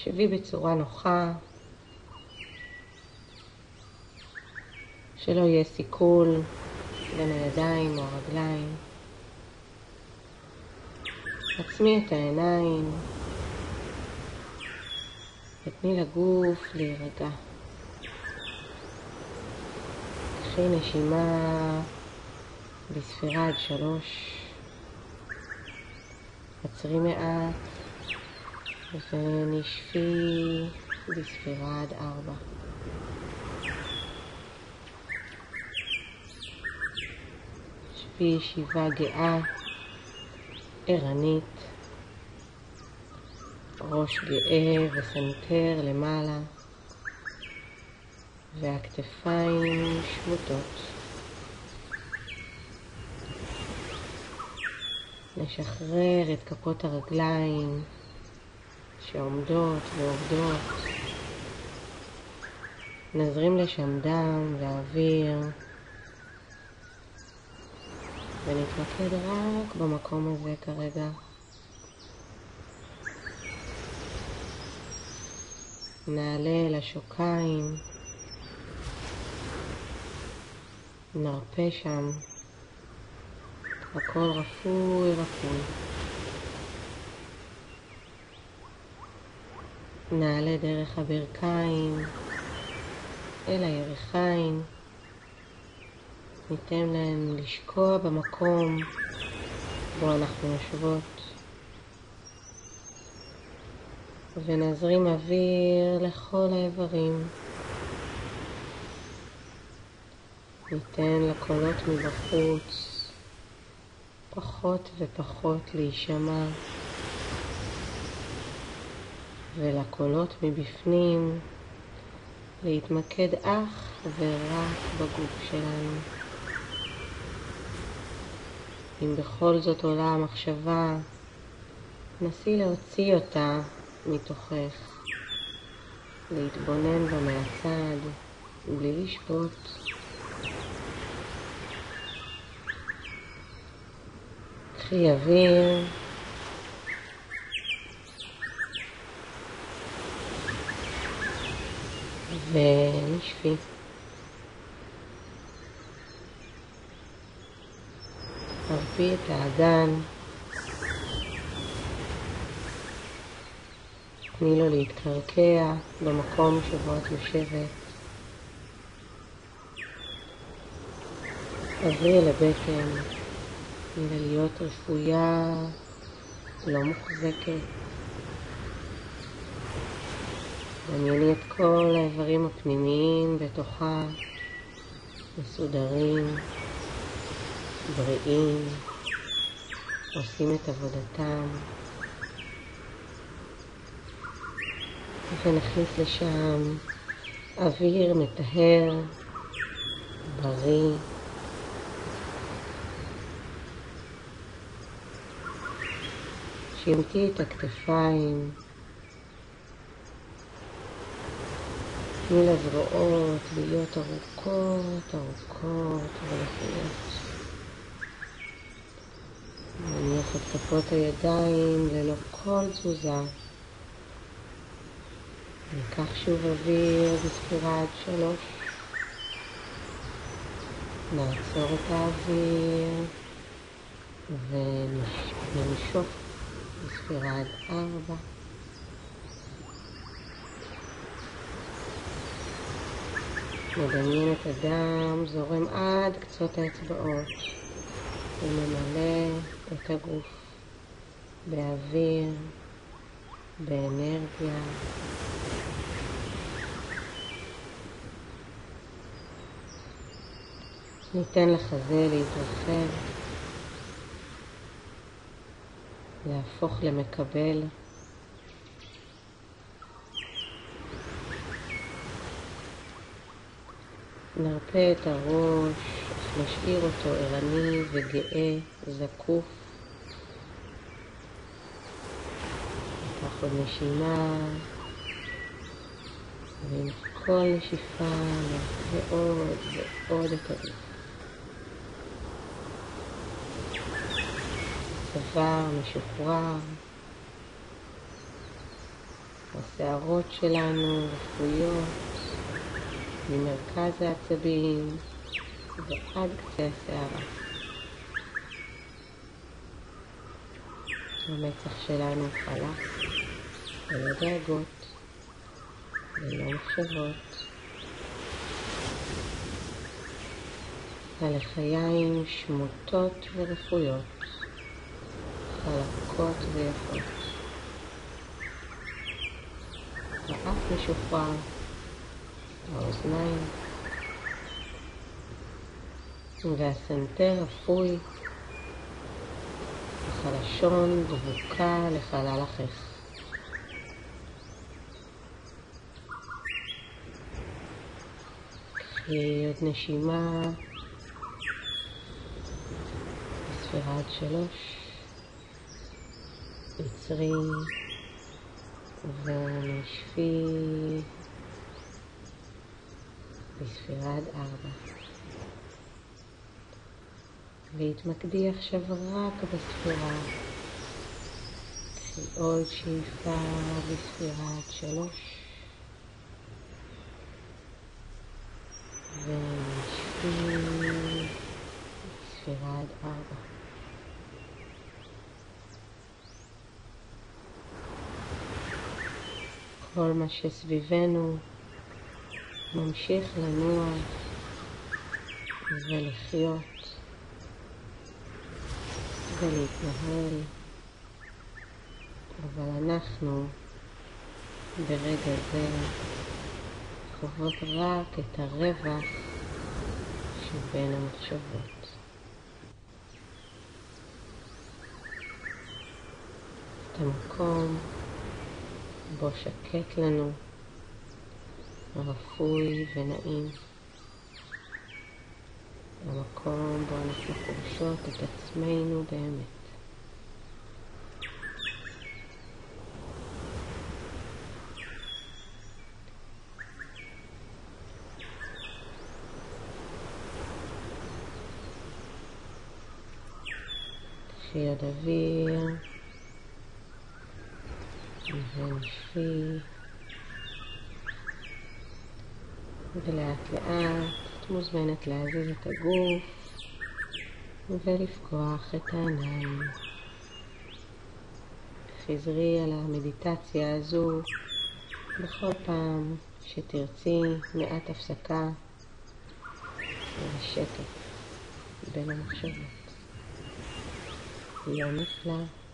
שבי בצורה נוחה, שלא יהיה סיכול בין הידיים או הרגליים. עצמי את העיניים, ותני לגוף להירגע. קחי נשימה בספירה עד 3, עצרי מעט ונשפי בספירה עד 4. שבי ישיבה גאה, ערנית, ראש גאה וסנטר למעלה, והכתפיים שמוטות. נשחרר את כפות הרגליים שעומדות ועובדות. נזרים לשם דם ואוויר, ונתמקד רק במקום הזה כרגע. נעלה לשוקיים, נרפה שם, הכל רפוי רפוי. נעלה דרך הברכיים אל הירכיים, ניתן להם לשקוע במקום בו אנחנו יושבות, ונזרים אוויר לכל האיברים. ניתן לקולות מבחוץ פחות ופחות להישמע, ולקולות מבפנים להתמקד אך ורק בגוף שלנו. אם בכל זאת עולה המחשבה, נסי להוציא אותה מתוכך, להתבונן בה מהצד בלי לשפוט. קחי אוויר ונשפי. הרפי את האגן, תני לו להתקרקע במקום שבו את יושבת. עברי אל הבטן, תני לה להיות רפויה, לא מוחזקת. דמייני את כל האיברים הפנימיים בתוכה, מסודרים, בריאים, עושים את עבודתם. ונכניס לשם אוויר מטהר, בריא. שימתי את הכתפיים, תני לזרועות להיות ארוכות ולחיות. נניח את כפות הידיים ללא כל תזוזה. ניקח שוב אוויר בספירה עד 3. נעצור את האוויר וננשוף בספירה עד 4. נדמיין את הדם זורם עד קצות האצבעות וממלא את הגוף באוויר, באנרגיה. ניתן לחזה להתרחב, להפוך למקבל. נרפה את הראש, נשאיר אותו ערני וגאה, זקוף. ניקח עוד נשימה, ועם כל נשיפה נרפה עוד ועוד את הגוף. צוואר משוחרר, השערות שלנו רפויות ממרכז העצבים ועד קצה השערה. המצח שלנו חלק, ללא דאגות, ללא מחשבות. הלחיים שמוטות ורפויות, חלקות ויפות. האף משוחרר, האוזניים, והסנטר אפוי, החלשון דבוקה לחלל החך. קחי עוד נשימה בספירה עד 3, עצרי ונשפי בספירה עד 4. והתמקדי עכשיו רק בספירה. קחי עוד שאיפה בספירה עד 3 ונשפי בספירה עד 4. כל מה שסביבנו ממשיך לנוע ולחיות ולהתנהל, אבל אנחנו ברגע זה חוות רק את הרווח שבין המחשבות. את המקום בו שקט לנו, רפוי ונעים. המקום בו אנחנו פוגשות את עצמנו באמת. קחי עוד אוויר ונשפי, ולאט לאט את מוזמנת להזיז את הגוף ולפקוח את העיניים. חזרי על המדיטציה הזו בכל פעם שתרצי מעט הפסקה ושקט בין המחשבות. יום נפלא.